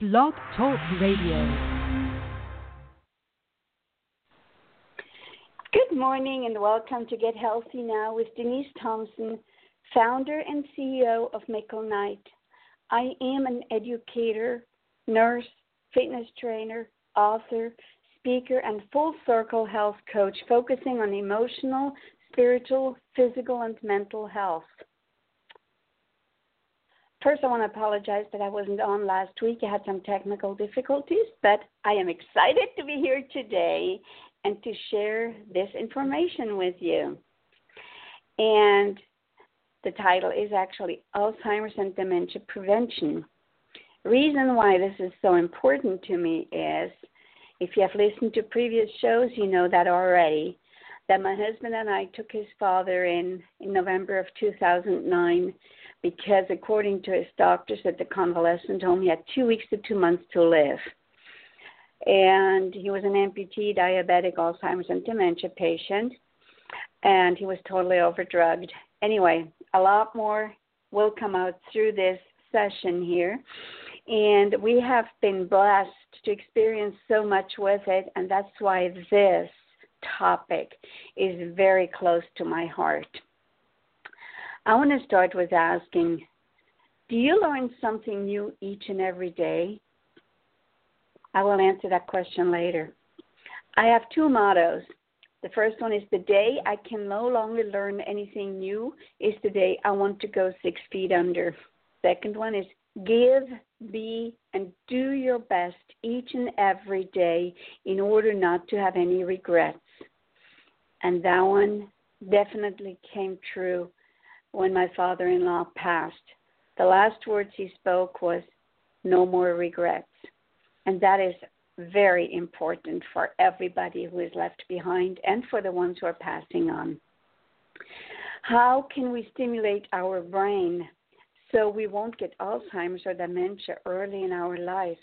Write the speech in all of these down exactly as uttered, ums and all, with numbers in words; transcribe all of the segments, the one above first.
Blog Talk Radio. Good morning and welcome to Get Healthy Now with Denise Thompson, founder and C E O of Mickle Knight. I am an educator, nurse, fitness trainer, author, speaker, and full circle health coach focusing on emotional, spiritual, physical, and mental health. First, I want to apologize that I wasn't on last week. I had some technical difficulties, but I am excited to be here today and to share this information with you. And the title is actually Alzheimer's and Dementia Prevention. Reason why this is so important to me is, if you have listened to previous shows, you know that already, that my husband and I took his father in in November of two thousand nine because according to his doctors at the convalescent home, he had two weeks to two months to live. And he was an amputee, diabetic, Alzheimer's, and dementia patient, and he was totally overdrugged. Anyway, a lot more will come out through this session here, and we have been blessed to experience so much with it, and that's why this topic is very close to my heart. I want to start with asking, do you learn something new each and every day? I will answer that question later. I have two mottos. The first one is, the day I can no longer learn anything new is the day I want to go six feet under. Second one is, give, be, and do your best each and every day in order not to have any regrets. And that one definitely came true when my father-in-law passed. The last words he spoke was, no more regrets. And that is very important for everybody who is left behind and for the ones who are passing on. How can we stimulate our brain so we won't get Alzheimer's or dementia early in our lives?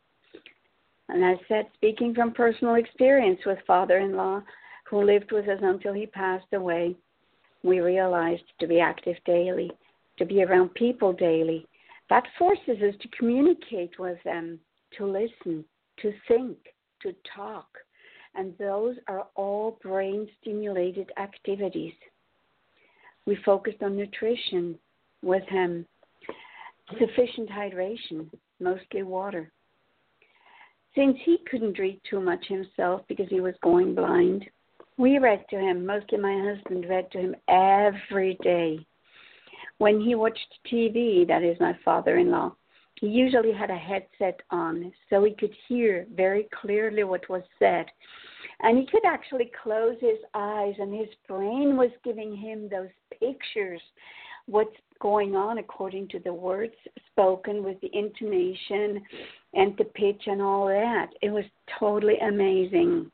And I said, speaking from personal experience with father-in-law who lived with us until he passed away, we realized to be active daily, to be around people daily. That forces us to communicate with them, to listen, to think, to talk. And those are all brain-stimulated activities. We focused on nutrition with him, sufficient hydration, mostly water. Since he couldn't read too much himself because he was going blind, we read to him, mostly my husband read to him every day. When he watched T V, that is my father-in-law, he usually had a headset on so he could hear very clearly what was said. And he could actually close his eyes and his brain was giving him those pictures, what's going on according to the words spoken with the intonation and the pitch and all that. It was totally amazing.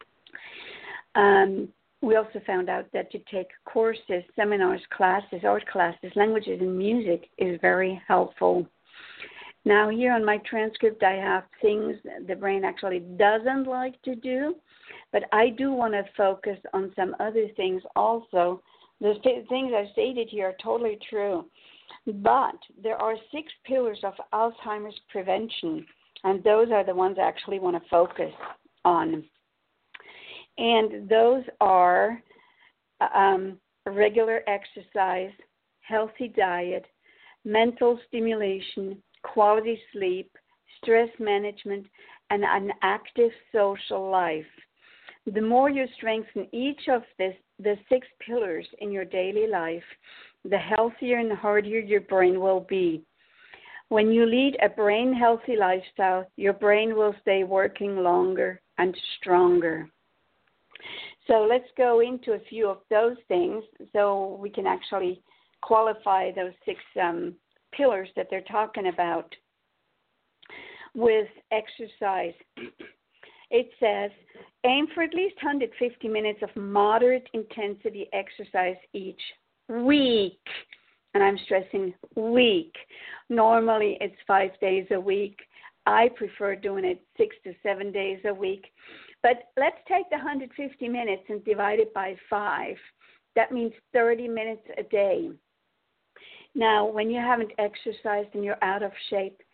Um, we also found out that to take courses, seminars, classes, art classes, languages, and music is very helpful. Now, here on my transcript, I have things the brain actually doesn't like to do, but I do want to focus on some other things also. The th- things I stated here are totally true, but there are six pillars of Alzheimer's prevention, and those are the ones I actually want to focus on. And those are um, regular exercise, healthy diet, mental stimulation, quality sleep, stress management, and an active social life. The more you strengthen each of this, the six pillars in your daily life, the healthier and heartier your brain will be. When you lead a brain-healthy lifestyle, your brain will stay working longer and stronger. So let's go into a few of those things so we can actually qualify those six um, pillars that they're talking about. With exercise, it says, aim for at least one hundred fifty minutes of moderate intensity exercise each week. And I'm stressing week. Normally it's five days a week. I prefer doing it six to seven days a week. But let's take the one hundred fifty minutes and divide it by five. That means thirty minutes a day. Now, when you haven't exercised and you're out of shape,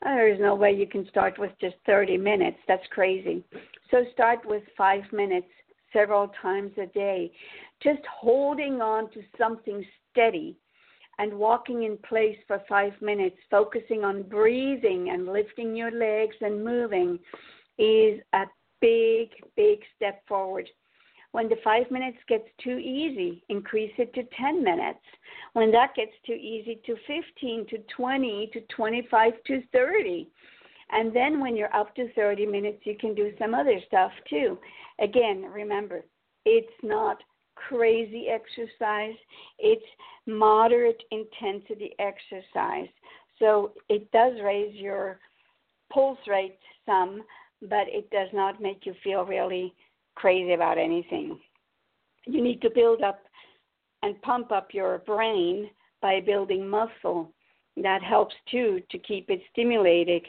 There is no way you can start with just thirty minutes. That's crazy. So start with five minutes several times a day. Just holding on to something steady and walking in place for five minutes, focusing on breathing and lifting your legs and moving is a big, big step forward. When the five minutes gets too easy, increase it to ten minutes. When that gets too easy, to fifteen, to twenty, to twenty-five, to thirty. And then when you're up to thirty minutes, you can do some other stuff too. Again, remember, it's not crazy exercise. It's moderate intensity exercise. So it does raise your pulse rate some, but it does not make you feel really crazy about anything. You need to build up and pump up your brain by building muscle. That helps too to keep it stimulated.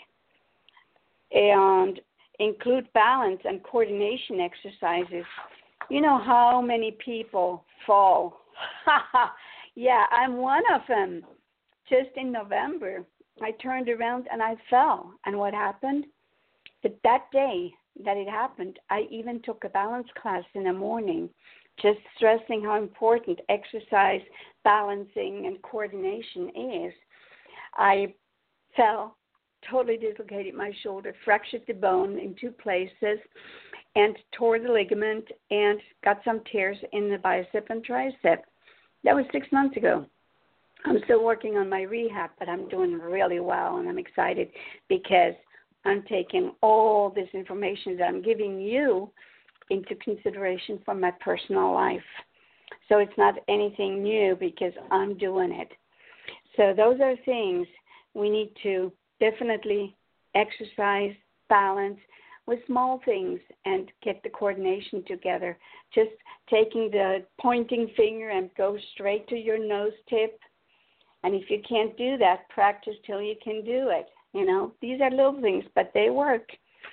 And include balance and coordination exercises. You know how many people fall? Yeah, I'm one of them. Just in November, I turned around and I fell. And what happened? But that day that it happened, I even took a balance class in the morning, just stressing how important exercise, balancing, and coordination is. I fell, totally dislocated my shoulder, fractured the bone in two places, and tore the ligament and got some tears in the bicep and tricep. That was six months ago. I'm still working on my rehab, but I'm doing really well, and I'm excited because I'm taking all this information that I'm giving you into consideration for my personal life. So it's not anything new because I'm doing it. So those are things we need to definitely exercise, balance with small things and get the coordination together. Just taking the pointing finger and go straight to your nose tip. And if you can't do that, practice till you can do it. You know, these are little things, but they work.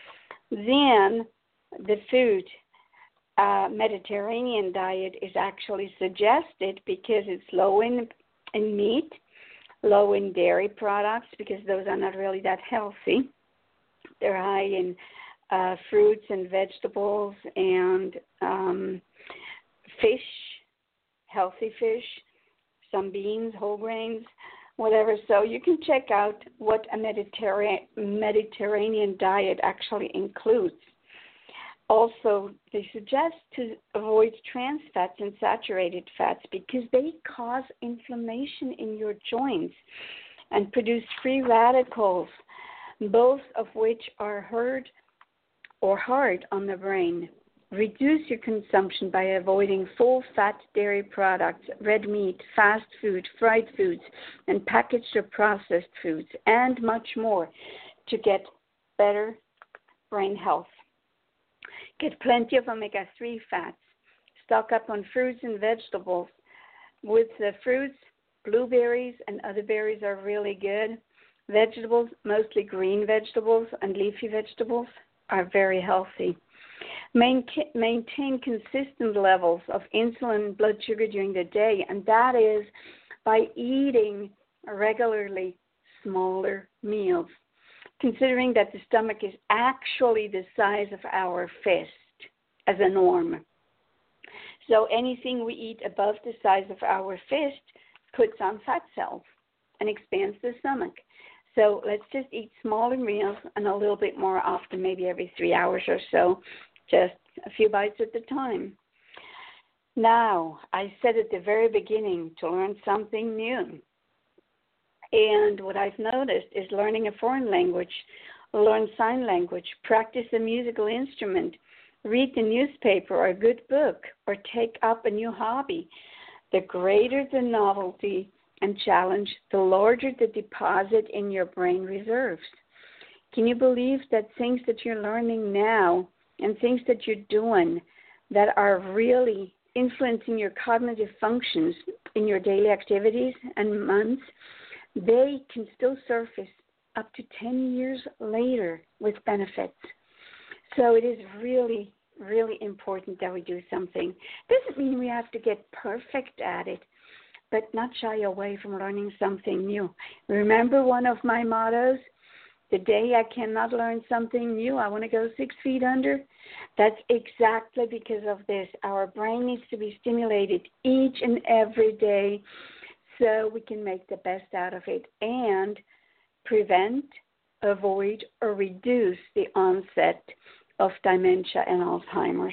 Then the food, uh, Mediterranean diet is actually suggested because it's low in, in meat, low in dairy products because those are not really that healthy. They're high in uh, fruits and vegetables and um, fish, healthy fish, some beans, whole grains, whatever. So you can check out what a Mediterranean Mediterranean diet actually includes. Also, they suggest to avoid trans fats and saturated fats because they cause inflammation in your joints and produce free radicals, both of which are hard or hard on the brain. Reduce your consumption by avoiding full-fat dairy products, red meat, fast food, fried foods, and packaged or processed foods, and much more to get better brain health. Get plenty of omega three fats. Stock up on fruits and vegetables. With the fruits, blueberries and other berries are really good. Vegetables, mostly green vegetables and leafy vegetables, are very healthy. Maintain consistent levels of insulin and blood sugar during the day, and that is by eating regularly smaller meals, considering that the stomach is actually the size of our fist as a norm. So anything we eat above the size of our fist puts on fat cells and expands the stomach. So let's just eat smaller meals and a little bit more often, maybe every three hours or so, just a few bites at a time. Now, I said at the very beginning to learn something new. And what I've noticed is learning a foreign language, learn sign language, practice a musical instrument, read the newspaper or a good book, or take up a new hobby. The greater the novelty and challenge, the larger the deposit in your brain reserves. Can you believe that things that you're learning now and things that you're doing that are really influencing your cognitive functions in your daily activities and months, they can still surface up to ten years later with benefits. So it is really, really important that we do something. Doesn't mean we have to get perfect at it, but not shy away from learning something new. Remember one of my mottos? The day I cannot learn something new, I want to go six feet under. That's exactly because of this. Our brain needs to be stimulated each and every day so we can make the best out of it and prevent, avoid, or reduce the onset of dementia and Alzheimer's.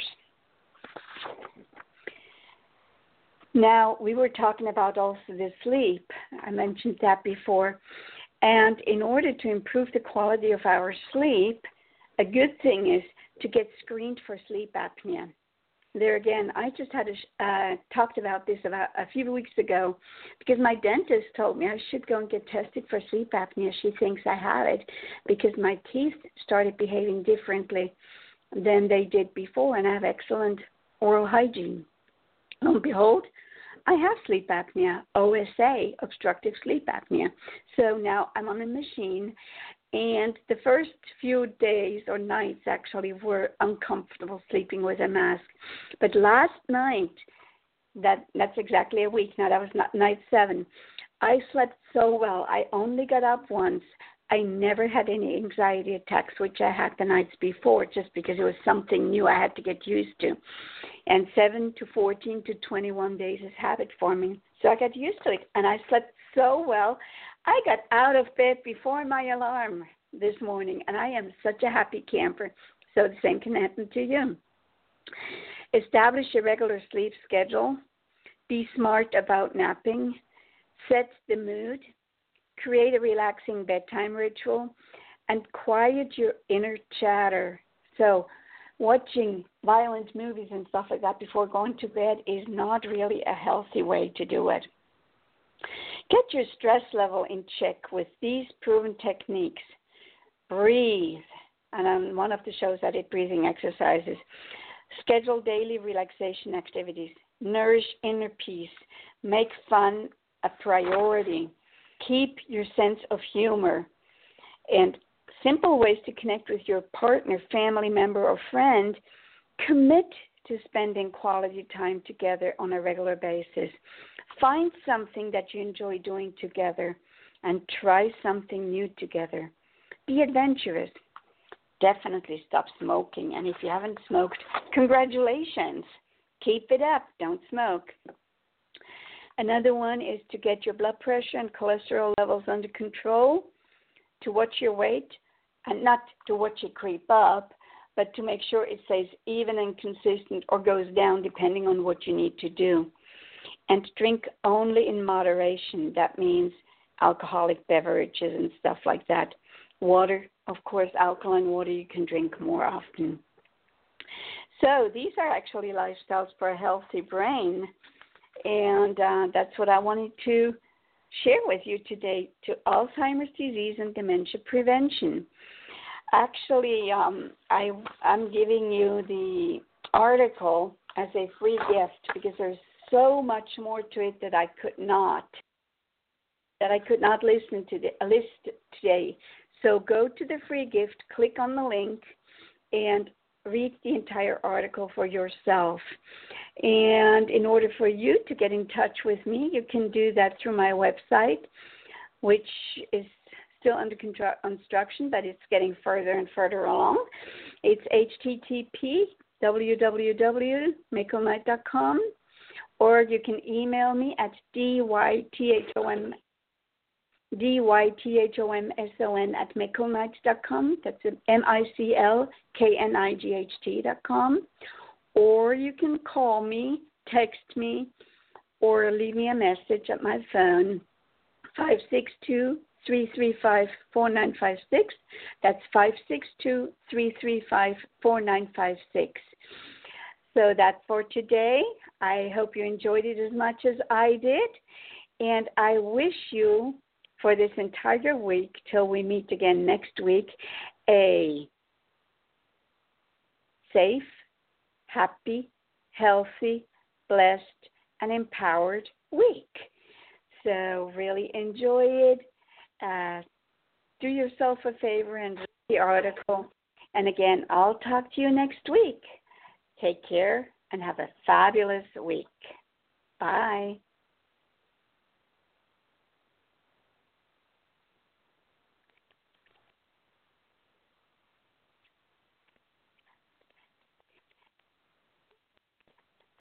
Now, we were talking about also the sleep. I mentioned that before. And in order to improve the quality of our sleep, a good thing is to get screened for sleep apnea. There again, I just had a, uh, talked about this about a few weeks ago because my dentist told me I should go and get tested for sleep apnea. She thinks I have it because my teeth started behaving differently than they did before, and I have excellent oral hygiene. Lo and behold, I have sleep apnea, O S A, obstructive sleep apnea. So now I'm on a machine, and the first few days or nights actually were uncomfortable sleeping with a mask. But last night, that that's exactly a week now, that was not night seven, I slept so well. I only got up once. I never had any anxiety attacks, which I had the nights before, just because it was something new I had to get used to. And seven to fourteen to twenty-one days is habit forming. So I got used to it, and I slept so well. I got out of bed before my alarm this morning, and I am such a happy camper. So the same can happen to you. Establish a regular sleep schedule. Be smart about napping. Set the mood. Create a relaxing bedtime ritual, and quiet your inner chatter. So watching violent movies and stuff like that before going to bed is not really a healthy way to do it. Get your stress level in check with these proven techniques. Breathe. And on one of the shows I did breathing exercises. Schedule daily relaxation activities. Nourish inner peace. Make fun a priority. Keep your sense of humor, and simple ways to connect with your partner, family member, or friend. Commit to spending quality time together on a regular basis. Find something that you enjoy doing together and try something new together. Be adventurous. Definitely stop smoking, and if you haven't smoked, congratulations. Keep it up. Don't smoke. Another one is to get your blood pressure and cholesterol levels under control, to watch your weight, and not to watch it creep up, but to make sure it stays even and consistent or goes down depending on what you need to do. And drink only in moderation. That means alcoholic beverages and stuff like that. Water, of course, alkaline water you can drink more often. So these are actually lifestyles for a healthy brain. And uh, that's what I wanted to share with you today to Alzheimer's disease and dementia prevention. Actually, um, I, I'm giving you the article as a free gift because there's so much more to it that I could not, that I could not listen to the uh, list today. So go to the free gift, click on the link, and read the entire article for yourself. And in order for you to get in touch with me, you can do that through my website, which is still under construction, but it's getting further and further along. It's H T T P w w w dot mako knight dot com, or you can email me at d y t h o m D Y T H O M S O N at mako knight dot com. That's M I C L K N I G H T dot com. Or you can call me, text me, or leave me a message at my phone, five six two, three three five, four nine five six. That's five six two, three three five, four nine five six. So that's for today. I hope you enjoyed it as much as I did. And I wish you, for this entire week, till we meet again next week, a safe, happy, healthy, blessed, and empowered week. So really enjoy it. Uh, do yourself a favor and read the article. And again, I'll talk to you next week. Take care and have a fabulous week. Bye.